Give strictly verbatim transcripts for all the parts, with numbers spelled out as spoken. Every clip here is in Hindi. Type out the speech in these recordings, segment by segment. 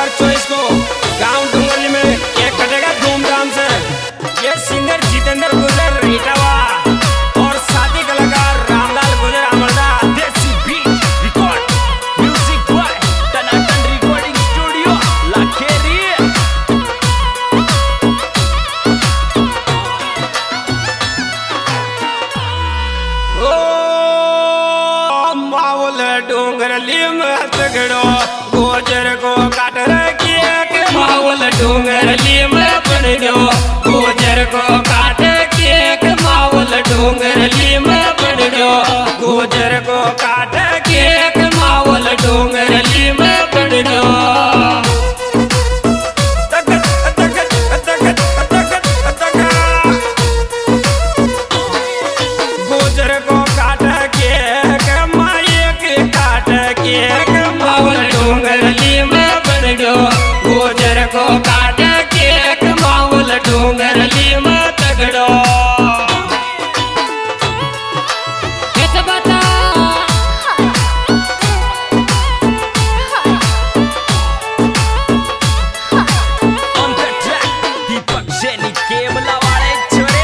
बच्चों इसको गांव डूंगरली में केक कटेगा धूमधाम से। ये सिंगर जितेंद्र गुजर इटावा और साथी कलाकार रामलाल गुजर अमरदा। Desi beat record music boy टनाटन रिकॉर्डिंग स्टूडियो लाखेरी। ओ मावल डूंगरली में तगड़ो गोजर को काट रखी के मावल डूंगरली में पड़ो गोजर को काट के मावल डूंगरली में पड़ो गोजर को काट के मावल डूंगरली में पड़ो। गोजर को काट के माये के काट के मावल डूंगरली में पड़ो गोजर को काट के मावल डूंगरली में तगड़ो। On the track दीपक जैनी केबला वाले छोरे।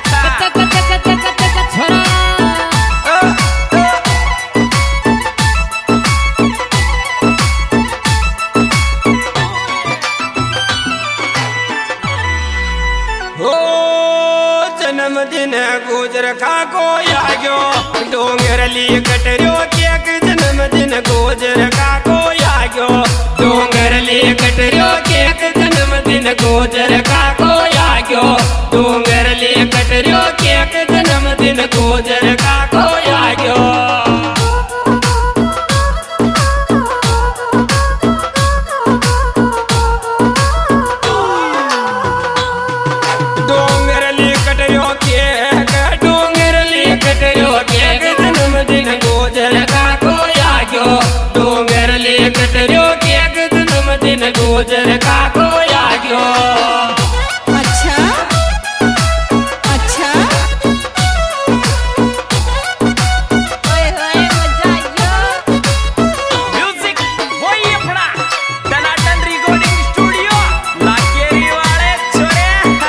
हो जन्मदिन गुजर का को आग्यो डोंगरली कटरियो केक जन्मदिन गुजर का को आग्यो डोंगरली कटरियो केक जन्मदिन गुजर का को आग्यो डोंगरली कटरियो केक जन्मदिन गुजर का को आग्यो। डोंगरली कटरियो केक डोंगरली कटरियो केक जन्मदिन गुजर का को आग्यो डोंगरली कटरियो केक जन्मदिन गुजर का को आग्यो। अच्छा अच्छा ओए होए मजा आयो। म्यूजिक वही अपना टनाटन रिकॉर्डिंग स्टूडियो लाखेरी वाले छोरे।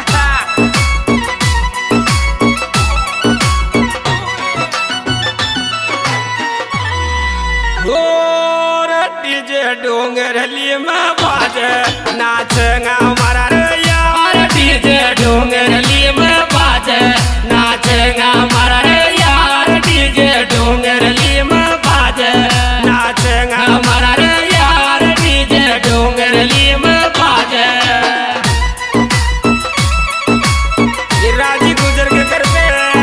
गोर डीजे डोंगरली में बाजे नाचेगा हमारा रे यार डीजे डोंगरली में बाजे नाचेगा हमारा रे यार डीजे डोंगरली में बाजे नाचेगा हमारा रे यार डीजे डोंगरली में बाजे। ये राजी गुजर के करते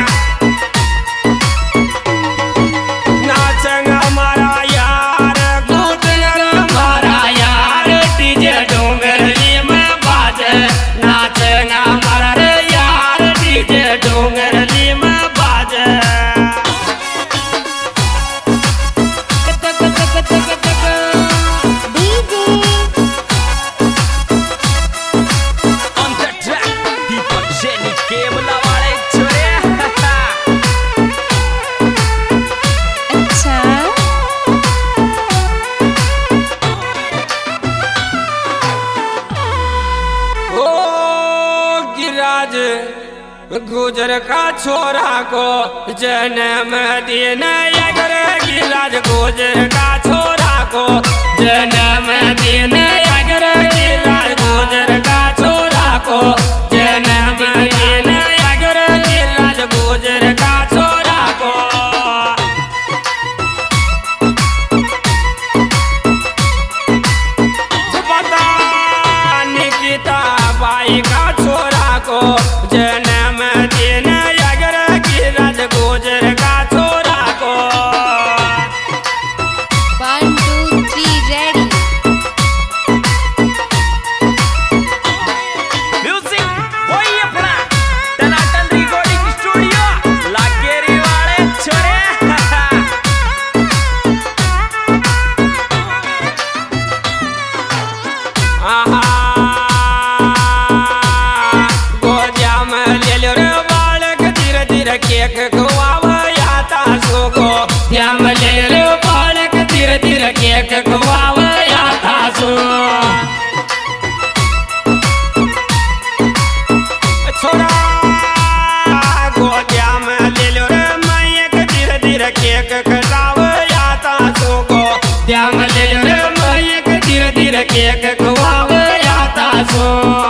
नाचेगा हमारा यार गुजर हमारा यार डीजे डोंगरली में बाजे नाचेगा हमारा रे यार डीजे डोंगरली में बाजे। On the track दीपक जैनी केबला वाले छोरे। अच्छा ओ गिराज गुजर का छोरा को जन्म दिन अगर गिराज गुजर का छोरा को जन्म दिन अगर गिराज गुजर का छोरा को जन्म दिन अगर गिराज गुजर का छोरा को। पता निकिता बाई का छोरा को जन्म दिन अगर गिरज गुजर का छोरा को। One two three ready. Music वही अपना टनाटन रिकॉर्डिंग स्टूडियो लाखेरी वाले छोरे। आहा गोदिया में ले लो रे बालक धीरे धीरे केक खुआवा आता सो को गोदिया में ले लो बालक धीरे धीरे केक खुआवा आता सो। केक कटाव आता सो को ध्यान ले रे मायक धीरे धीरे केक खवाव आता सो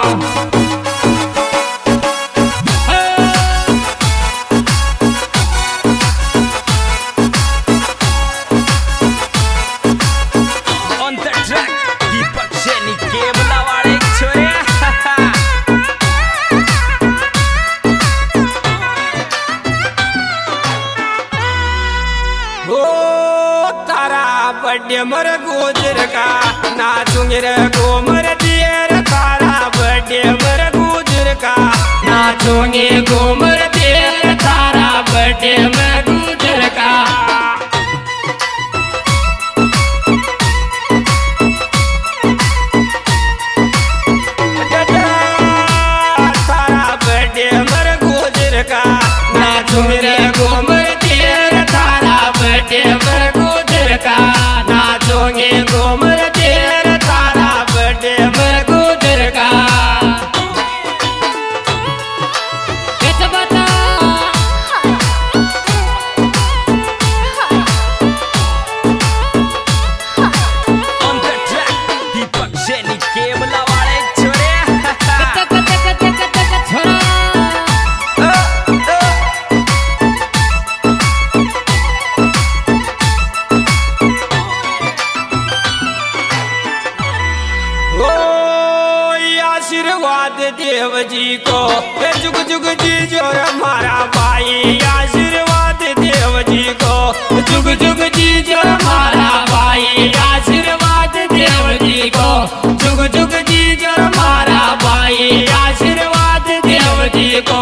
बड्डे मर गुजर का नाचूंगे रे गोमर देर तारा बड्डे मर गुजर का नाचूंगे गोमर देर तारा बड्डे मर गुजर का तारा बड्डे मर गुजर का नाचूंगे रे गोमर देर तारा बड्डे मर गुजर का नाचोगे गोमर तेर तारा बड्डे मर गुजर का कैसे बता On the track दीपक जैनी केबला वाले छोरे कत कत कत कत छोरा आशीर्वाद देव जी को जुग जुग जी जोर हमारा भाई आशीर्वाद देव जी को जुग जुग जी जोर हमारा भाई आशीर्वाद देव जी को जुग जुग जी जोर हमारा भाई आशीर्वाद देव जी को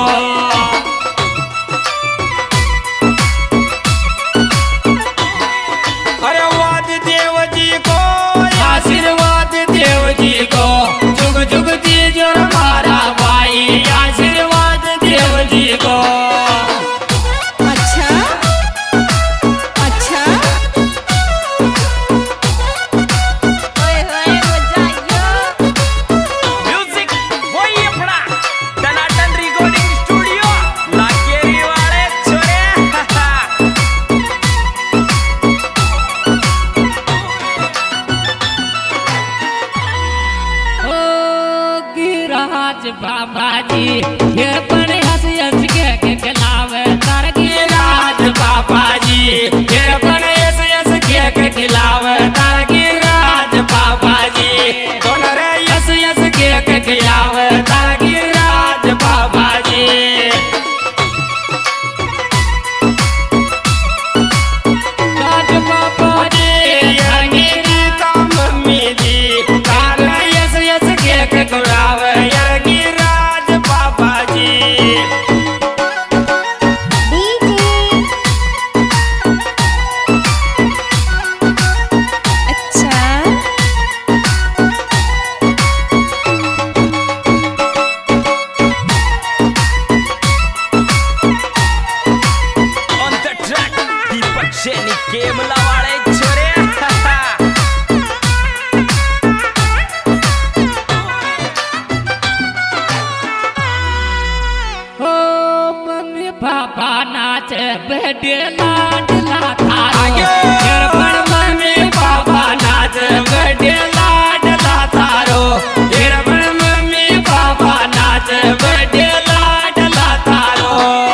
अरे वाद देव जी को आशीर्वाद देव जी को जुग जुग जी जो हमारा भाई आशीर्वाद देव जी को अच्छा अच्छा ओए होए मजा आयो म्यूजिक वही अपना टनाटन रिकॉर्डिंग स्टूडियो लाकेरी वाले छोरे गिराज बाबा जी ये बड़े हंस हंस के के खिलावे तार गिराज बाबा जी ये बड़े हंस हंस के के खिलावे तार गिराज बाबा जी दोनों रे हंस हंस के के खिलावे तार गिराज बाबा जी राज बाबा जी हंगेरी का मम्मी जी तार हंस हंस के के खिलावे गिराज बाबा जी अच्छा On the track दीपक जैनी केबला वाले छोरे ओ मम्मी पापा नाच बड्डे लाडला थारो घर पर मम्मी पापा नाच बड्डे लाडला थारो घर पर मम्मी पापा नाच बड्डे लाडला थारो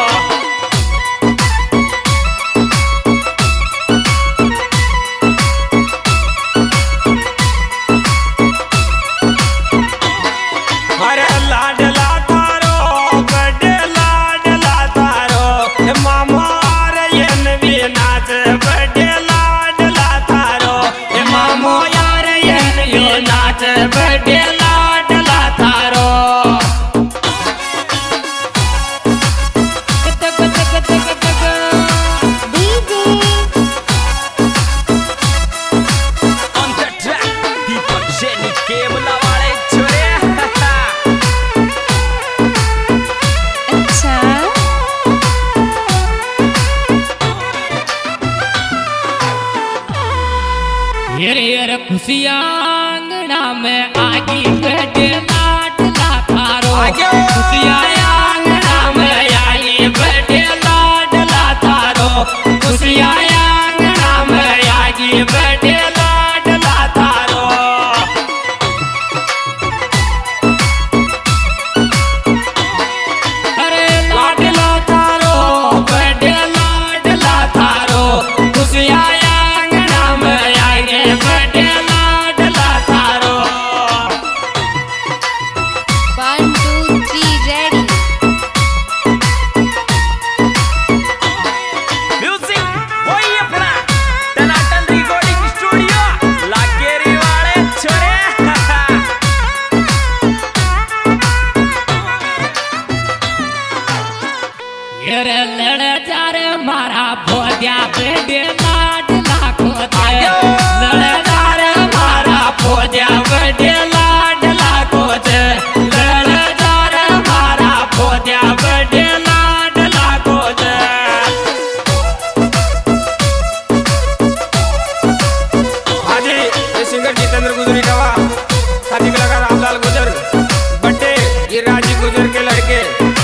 अरे लाडला थारो बड्डे लाडला थारो मामा रे भी नाच बड्डे लाडला थारो मामो यार ये नाच बड्डे लाडला थारो कत कत कत कत दीदी On the track दीपक जैनी केबला वाले छोरे अच्छा हेरे हेरे खुशियाँ आंगना में आगी बड्डे लाडला थारो खुशियाँ आंगना में आई बड्डे लाडला थारो खुशियाँ तेरे लड़ जा रे मारा भोदिया बेटे लाड लाखो ते लड़ जा रे मारा भोदिया बेटे लाड लाखो ते लड़ जा रे मारा भोदिया बेटे लाड लाखो ते। हाजी ये सिंगर जितेंद्र गुजरी का साथी कलाकार रामलाल गुजर बट्टे ये राजी गुजर के लड़के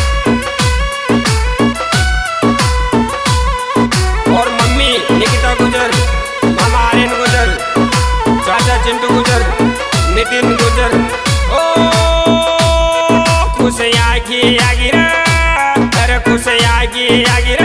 और मम्मी निकिता गुजर, मामा आर्यन गुजर, चाचा चिंटू गुजर, नितिन गुजर। ओ खुशियाँ की आगी रे, अरे खुशियाँ की आगी